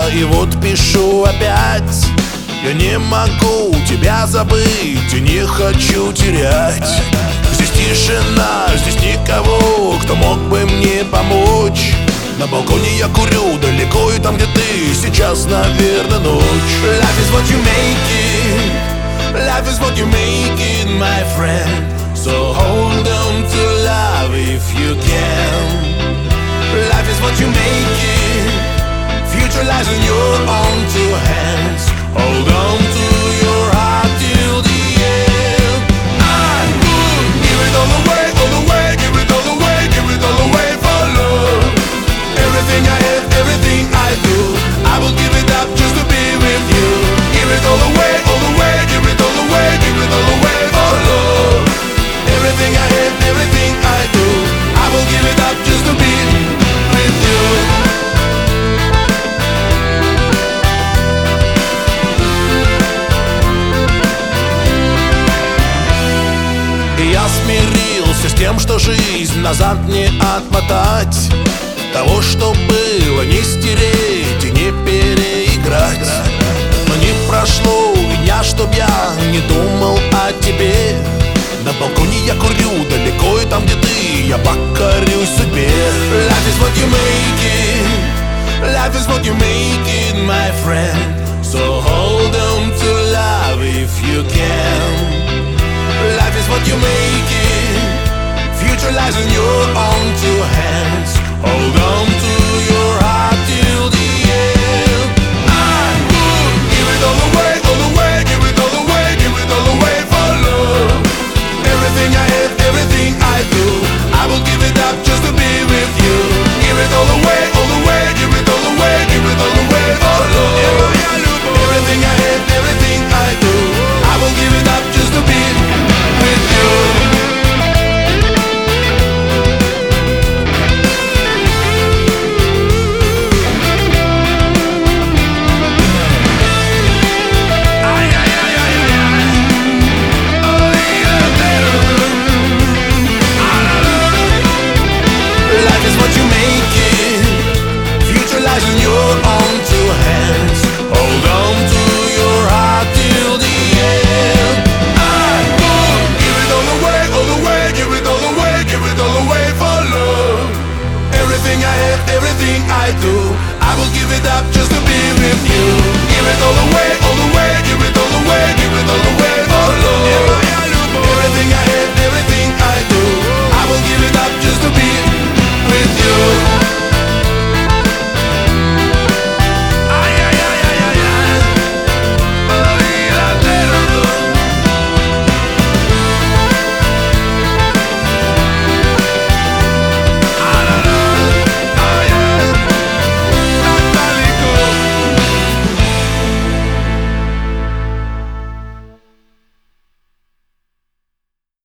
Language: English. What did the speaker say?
и вот пишу опять. Я не могу тебя забыть и не хочу терять. Здесь тишина, здесь никого, кто мог бы мне помочь. На балконе я курю, далеко и там, где ты, сейчас, наверное, ночь. Life is what you make it, life is what you make it, my friend. So hold on to love if you can. Life is what you make it, future lies in your own two hands. Hold on to your heart till the end. I would give it all away, give it all away, give it all away for love. Everything I have, everything I do, I will give it up just to be with you. Give it all away, give it all away, give it all away for love. Everything I have, everything I do, I will give it up just to be with you. Я смирился с тем, что жизнь назад не отмотать. Того, что было, не стереть и не переиграть. Но не прошло и дня, чтоб я не думал о тебе. На балконе я курю, далеко и там, где ты, я покорюсь судьбе. Life is what you make it, life is what you make it, my friend. So hold on to love if you can. Life is what you make it.